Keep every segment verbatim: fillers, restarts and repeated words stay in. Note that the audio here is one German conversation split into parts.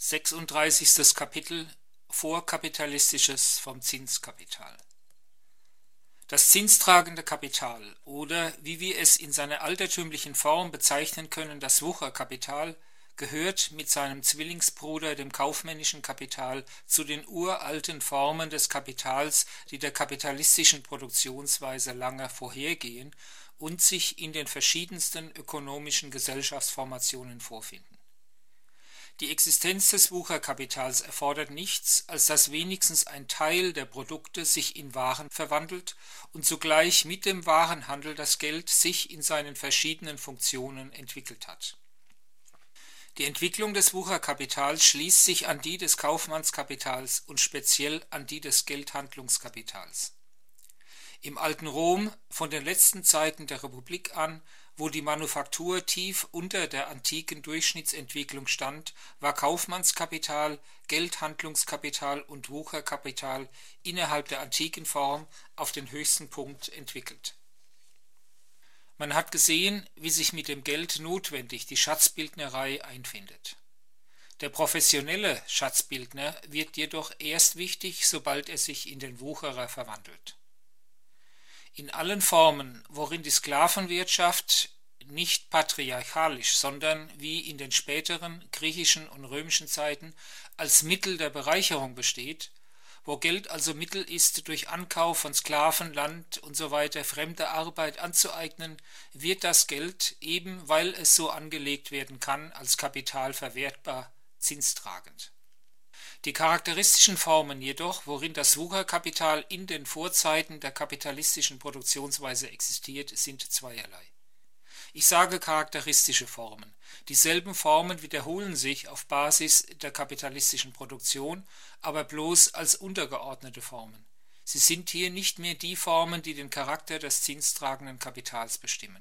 sechsunddreißigstes Kapitel Vorkapitalistisches vom Zinskapital. Das zinstragende Kapital oder, wie wir es in seiner altertümlichen Form bezeichnen können, das Wucherkapital, gehört mit seinem Zwillingsbruder, dem kaufmännischen Kapital, zu den uralten Formen des Kapitals, die der kapitalistischen Produktionsweise lange vorhergehen und sich in den verschiedensten ökonomischen Gesellschaftsformationen vorfinden. Die Existenz des Wucherkapitals erfordert nichts, als dass wenigstens ein Teil der Produkte sich in Waren verwandelt und zugleich mit dem Warenhandel das Geld sich in seinen verschiedenen Funktionen entwickelt hat. Die Entwicklung des Wucherkapitals schließt sich an die des Kaufmannskapitals und speziell an die des Geldhandlungskapitals. Im alten Rom, von den letzten Zeiten der Republik an, wo die Manufaktur tief unter der antiken Durchschnittsentwicklung stand, war Kaufmannskapital, Geldhandlungskapital und Wucherkapital innerhalb der antiken Form auf den höchsten Punkt entwickelt. Man hat gesehen, wie sich mit dem Geld notwendig die Schatzbildnerei einfindet. Der professionelle Schatzbildner wird jedoch erst wichtig, sobald er sich in den Wucherer verwandelt. In allen Formen, worin die Sklavenwirtschaft nicht patriarchalisch, sondern wie in den späteren griechischen und römischen Zeiten als Mittel der Bereicherung besteht, wo Geld also Mittel ist, durch Ankauf von Sklaven, Land usw. fremde Arbeit anzueignen, wird das Geld, eben weil es so angelegt werden kann, als Kapital verwertbar, zinstragend. Die charakteristischen Formen jedoch, worin das Wucherkapital in den Vorzeiten der kapitalistischen Produktionsweise existiert, sind zweierlei. Ich sage charakteristische Formen. Dieselben Formen wiederholen sich auf Basis der kapitalistischen Produktion, aber bloß als untergeordnete Formen. Sie sind hier nicht mehr die Formen, die den Charakter des zinstragenden Kapitals bestimmen.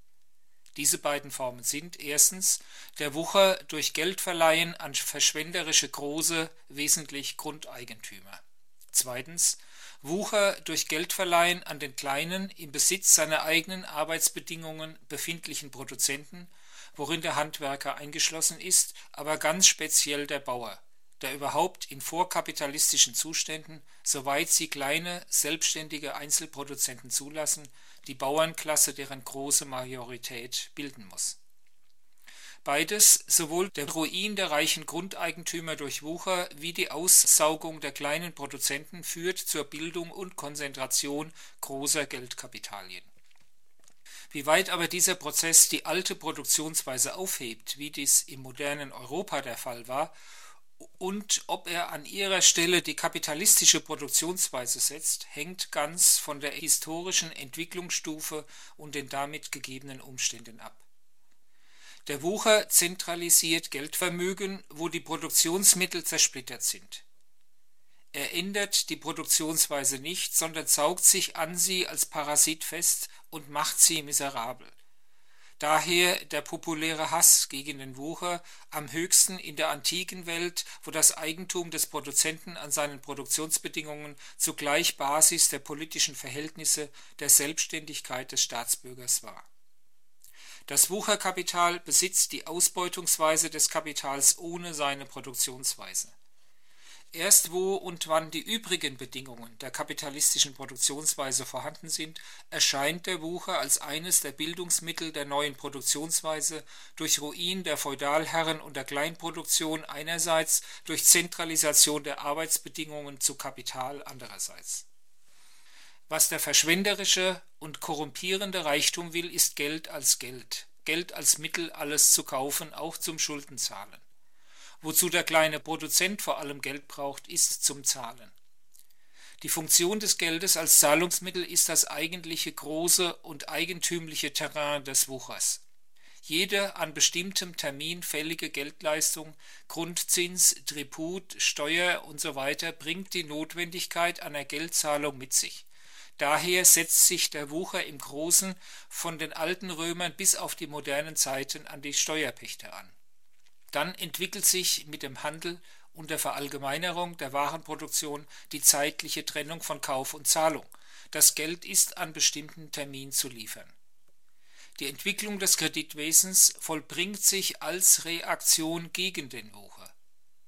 Diese beiden Formen sind erstens der Wucher durch Geldverleihen an verschwenderische Große, wesentlich Grundeigentümer. Zweitens Wucher durch Geldverleihen an den kleinen, im Besitz seiner eigenen Arbeitsbedingungen befindlichen Produzenten, worin der Handwerker eingeschlossen ist, aber ganz speziell der Bauer, der überhaupt in vorkapitalistischen Zuständen, soweit sie kleine, selbstständige Einzelproduzenten zulassen, die Bauernklasse deren große Majorität bilden muss. Beides, sowohl der Ruin der reichen Grundeigentümer durch Wucher wie die Aussaugung der kleinen Produzenten, führt zur Bildung und Konzentration großer Geldkapitalien. Wie weit aber dieser Prozess die alte Produktionsweise aufhebt, wie dies im modernen Europa der Fall war, und ob er an ihrer Stelle die kapitalistische Produktionsweise setzt, hängt ganz von der historischen Entwicklungsstufe und den damit gegebenen Umständen ab. Der Wucher zentralisiert Geldvermögen, wo die Produktionsmittel zersplittert sind. Er ändert die Produktionsweise nicht, sondern saugt sich an sie als Parasit fest und macht sie miserabel. Daher der populäre Hass gegen den Wucher, am höchsten in der antiken Welt, wo das Eigentum des Produzenten an seinen Produktionsbedingungen zugleich Basis der politischen Verhältnisse der Selbstständigkeit des Staatsbürgers war. Das Wucherkapital besitzt die Ausbeutungsweise des Kapitals ohne seine Produktionsweise. Erst wo und wann die übrigen Bedingungen der kapitalistischen Produktionsweise vorhanden sind, erscheint der Wucher als eines der Bildungsmittel der neuen Produktionsweise, durch Ruin der Feudalherren und der Kleinproduktion einerseits, durch Zentralisation der Arbeitsbedingungen zu Kapital andererseits. Was der verschwenderische und korrumpierende Reichtum will, ist Geld als Geld, Geld als Mittel, alles zu kaufen, auch zum Schuldenzahlen. Wozu der kleine Produzent vor allem Geld braucht, ist zum Zahlen. Die Funktion des Geldes als Zahlungsmittel ist das eigentliche große und eigentümliche Terrain des Wuchers. Jede an bestimmtem Termin fällige Geldleistung, Grundzins, Tribut, Steuer usw. bringt die Notwendigkeit einer Geldzahlung mit sich. Daher setzt sich der Wucher im Großen von den alten Römern bis auf die modernen Zeiten an die Steuerpächter an. Dann entwickelt sich mit dem Handel und der Verallgemeinerung der Warenproduktion die zeitliche Trennung von Kauf und Zahlung. Das Geld ist an bestimmten Termin zu liefern. Die Entwicklung des Kreditwesens vollbringt sich als Reaktion gegen den Wucher.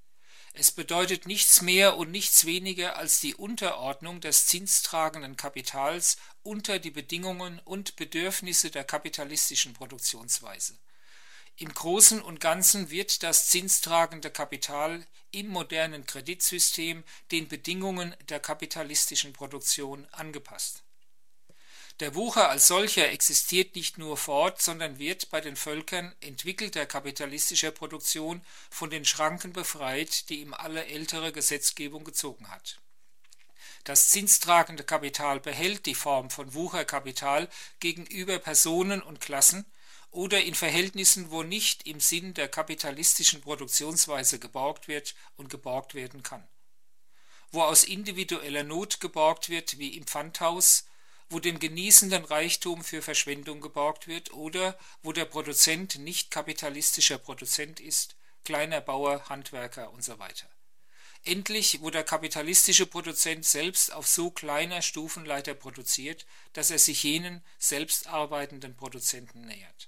Es bedeutet nichts mehr und nichts weniger als die Unterordnung des zinstragenden Kapitals unter die Bedingungen und Bedürfnisse der kapitalistischen Produktionsweise. Im Großen und Ganzen wird das zinstragende Kapital im modernen Kreditsystem den Bedingungen der kapitalistischen Produktion angepasst. Der Wucher als solcher existiert nicht nur fort, sondern wird bei den Völkern entwickelter kapitalistischer Produktion von den Schranken befreit, die ihm alle ältere Gesetzgebung gezogen hat. Das zinstragende Kapital behält die Form von Wucherkapital gegenüber Personen und Klassen oder in Verhältnissen, wo nicht im Sinn der kapitalistischen Produktionsweise geborgt wird und geborgt werden kann. Wo aus individueller Not geborgt wird, wie im Pfandhaus, wo dem genießenden Reichtum für Verschwendung geborgt wird oder wo der Produzent nicht kapitalistischer Produzent ist, kleiner Bauer, Handwerker usw. Endlich, wo der kapitalistische Produzent selbst auf so kleiner Stufenleiter produziert, dass er sich jenen selbst arbeitenden Produzenten nähert.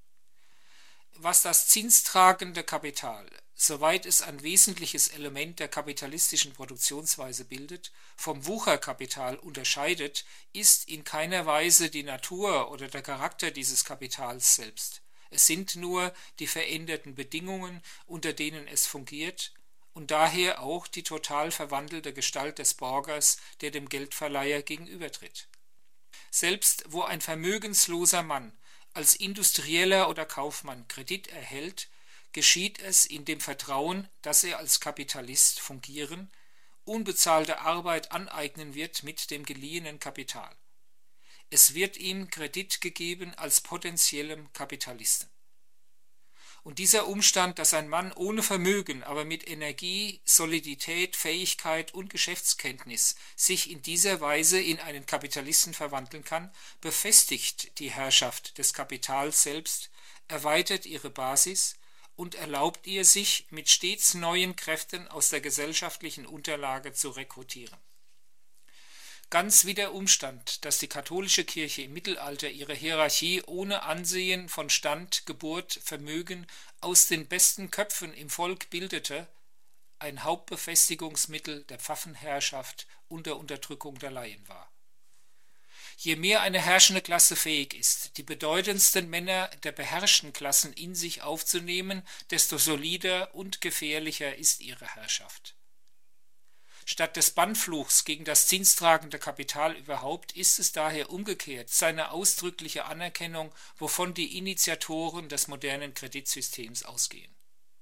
Was das zinstragende Kapital, soweit es ein wesentliches Element der kapitalistischen Produktionsweise bildet, vom Wucherkapital unterscheidet, ist in keiner Weise die Natur oder der Charakter dieses Kapitals selbst. Es sind nur die veränderten Bedingungen, unter denen es fungiert, und daher auch die total verwandelte Gestalt des Borgers, der dem Geldverleiher gegenübertritt. Selbst wo ein vermögensloser Mann als Industrieller oder Kaufmann Kredit erhält, geschieht es in dem Vertrauen, dass er als Kapitalist fungieren, unbezahlte Arbeit aneignen wird mit dem geliehenen Kapital. Es wird ihm Kredit gegeben als potenziellem Kapitalisten. Und dieser Umstand, dass ein Mann ohne Vermögen, aber mit Energie, Solidität, Fähigkeit und Geschäftskenntnis sich in dieser Weise in einen Kapitalisten verwandeln kann, befestigt die Herrschaft des Kapitals selbst, erweitert ihre Basis und erlaubt ihr, sich mit stets neuen Kräften aus der gesellschaftlichen Unterlage zu rekrutieren. Ganz wie der Umstand, dass die katholische Kirche im Mittelalter ihre Hierarchie ohne Ansehen von Stand, Geburt, Vermögen aus den besten Köpfen im Volk bildete, ein Hauptbefestigungsmittel der Pfaffenherrschaft unter Unterdrückung der Laien war. Je mehr eine herrschende Klasse fähig ist, die bedeutendsten Männer der beherrschten Klassen in sich aufzunehmen, desto solider und gefährlicher ist ihre Herrschaft. Statt des Bannfluchs gegen das zinstragende Kapital überhaupt ist es daher umgekehrt seine ausdrückliche Anerkennung, wovon die Initiatoren des modernen Kreditsystems ausgehen.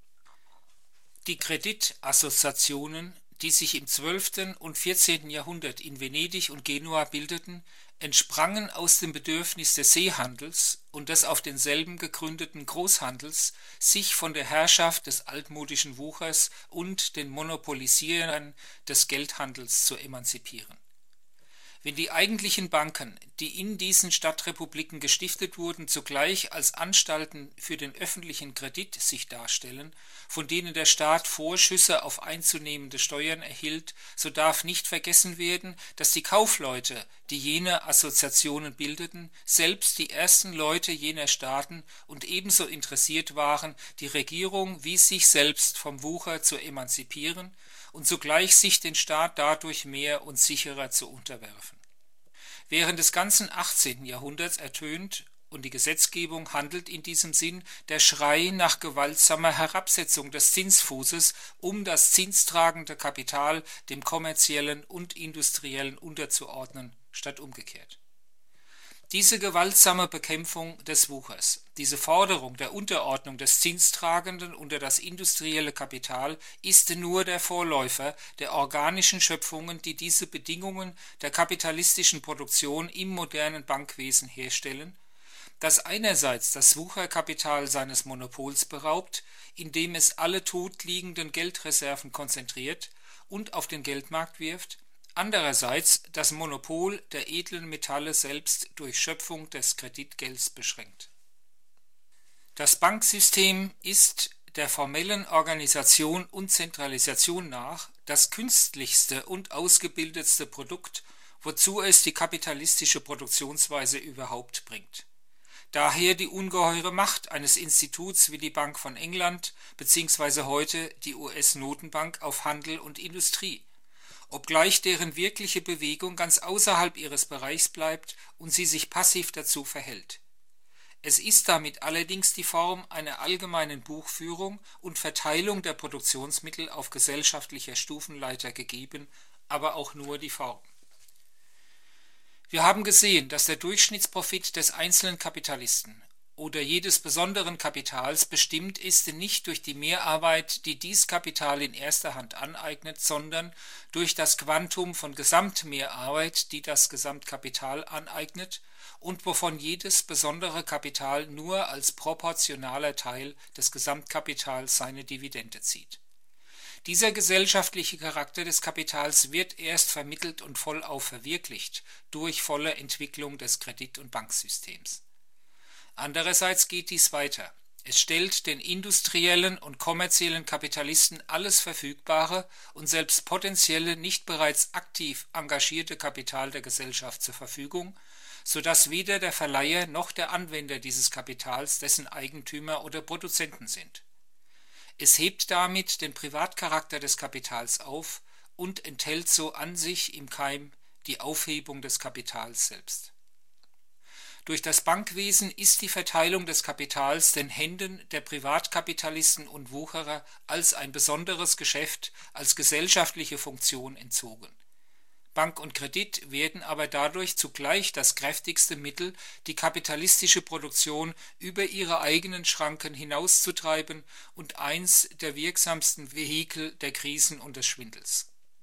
Die Kreditassoziationen, die sich im zwölften und vierzehnten Jahrhundert in Venedig und Genua bildeten, entsprangen aus dem Bedürfnis des Seehandels und des auf denselben gegründeten Großhandels, sich von der Herrschaft des altmodischen Wuchers und den Monopolisierern des Geldhandels zu emanzipieren. Wenn die eigentlichen Banken, die in diesen Stadtrepubliken gestiftet wurden, zugleich als Anstalten für den öffentlichen Kredit sich darstellen, von denen der Staat Vorschüsse auf einzunehmende Steuern erhielt, so darf nicht vergessen werden, dass die Kaufleute, die jene Assoziationen bildeten, selbst die ersten Leute jener Staaten und ebenso interessiert waren, die Regierung wie sich selbst vom Wucher zu emanzipieren und zugleich sich den Staat dadurch mehr und sicherer zu unterwerfen. Während des ganzen achtzehnten Jahrhunderts ertönt, und die Gesetzgebung handelt in diesem Sinn, der Schrei nach gewaltsamer Herabsetzung des Zinsfußes, um das zinstragende Kapital dem kommerziellen und industriellen unterzuordnen, statt umgekehrt. Diese gewaltsame Bekämpfung des Wuchers, diese Forderung der Unterordnung des Zinstragenden unter das industrielle Kapital ist nur der Vorläufer der organischen Schöpfungen, die diese Bedingungen der kapitalistischen Produktion im modernen Bankwesen herstellen, das einerseits das Wucherkapital seines Monopols beraubt, indem es alle totliegenden Geldreserven konzentriert und auf den Geldmarkt wirft, andererseits das Monopol der edlen Metalle selbst durch Schöpfung des Kreditgelds beschränkt. Das Banksystem ist der formellen Organisation und Zentralisation nach das künstlichste und ausgebildetste Produkt, wozu es die kapitalistische Produktionsweise überhaupt bringt. Daher die ungeheure Macht eines Instituts wie die Bank von England bzw. heute die U S-Notenbank auf Handel und Industrie, obgleich deren wirkliche Bewegung ganz außerhalb ihres Bereichs bleibt und sie sich passiv dazu verhält. Es ist damit allerdings die Form einer allgemeinen Buchführung und Verteilung der Produktionsmittel auf gesellschaftlicher Stufenleiter gegeben, aber auch nur die Form. Wir haben gesehen, dass der Durchschnittsprofit des einzelnen Kapitalisten oder jedes besonderen Kapitals bestimmt ist nicht durch die Mehrarbeit, die dies Kapital in erster Hand aneignet, sondern durch das Quantum von Gesamtmehrarbeit, die das Gesamtkapital aneignet und wovon jedes besondere Kapital nur als proportionaler Teil des Gesamtkapitals seine Dividende zieht. Dieser gesellschaftliche Charakter des Kapitals wird erst vermittelt und vollauf verwirklicht durch volle Entwicklung des Kredit- und Banksystems. Andererseits geht dies weiter. Es stellt den industriellen und kommerziellen Kapitalisten alles verfügbare und selbst potenzielle, nicht bereits aktiv engagierte Kapital der Gesellschaft zur Verfügung, sodass weder der Verleiher noch der Anwender dieses Kapitals dessen Eigentümer oder Produzenten sind. Es hebt damit den Privatcharakter des Kapitals auf und enthält so an sich im Keim die Aufhebung des Kapitals selbst. Durch das Bankwesen ist die Verteilung des Kapitals den Händen der Privatkapitalisten und Wucherer als ein besonderes Geschäft, als gesellschaftliche Funktion entzogen. Bank und Kredit werden aber dadurch zugleich das kräftigste Mittel, die kapitalistische Produktion über ihre eigenen Schranken hinauszutreiben und eins der wirksamsten Vehikel der Krisen und des Schwindels.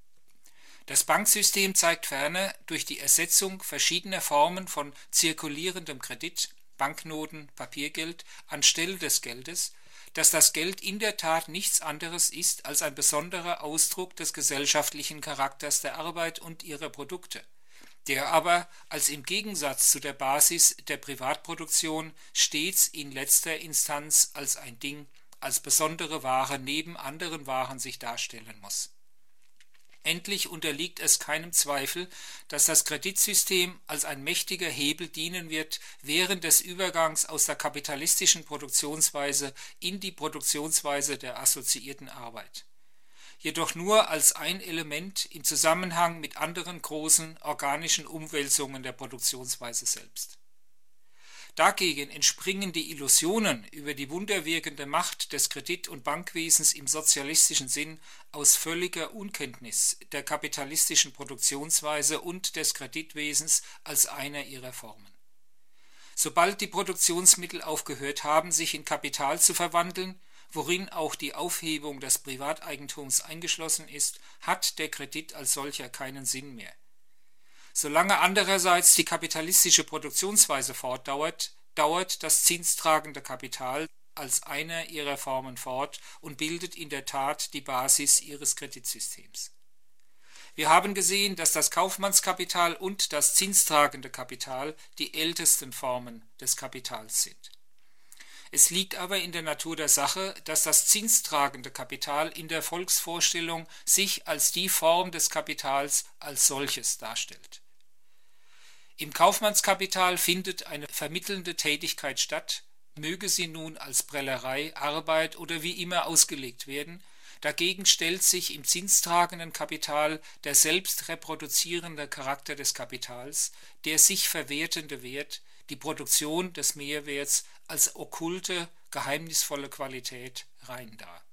Das Banksystem zeigt ferner durch die Ersetzung verschiedener Formen von zirkulierendem Kredit, Banknoten, Papiergeld anstelle des Geldes, dass das Geld in der Tat nichts anderes ist als ein besonderer Ausdruck des gesellschaftlichen Charakters der Arbeit und ihrer Produkte, der aber als im Gegensatz zu der Basis der Privatproduktion stets in letzter Instanz als ein Ding, als besondere Ware neben anderen Waren sich darstellen muss. Endlich unterliegt es keinem Zweifel, dass das Kreditsystem als ein mächtiger Hebel dienen wird während des Übergangs aus der kapitalistischen Produktionsweise in die Produktionsweise der assoziierten Arbeit. Jedoch nur als ein Element im Zusammenhang mit anderen großen organischen Umwälzungen der Produktionsweise selbst. Dagegen entspringen die Illusionen über die wunderwirkende Macht des Kredit- und Bankwesens im sozialistischen Sinn aus völliger Unkenntnis der kapitalistischen Produktionsweise und des Kreditwesens als einer ihrer Formen. Sobald die Produktionsmittel aufgehört haben, sich in Kapital zu verwandeln, worin auch die Aufhebung des Privateigentums eingeschlossen ist, hat der Kredit als solcher keinen Sinn mehr. Solange andererseits die kapitalistische Produktionsweise fortdauert, dauert das zinstragende Kapital als einer ihrer Formen fort und bildet in der Tat die Basis ihres Kreditsystems. Wir haben gesehen, dass das Kaufmannskapital und das zinstragende Kapital die ältesten Formen des Kapitals sind. Es liegt aber in der Natur der Sache, dass das zinstragende Kapital in der Volksvorstellung sich als die Form des Kapitals als solches darstellt. Im Kaufmannskapital findet eine vermittelnde Tätigkeit statt, möge sie nun als Prellerei, Arbeit oder wie immer ausgelegt werden. Dagegen stellt sich im zinstragenden Kapital der selbst reproduzierende Charakter des Kapitals, der sich verwertende Wert, die Produktion des Mehrwerts als okkulte, geheimnisvolle Qualität rein dar.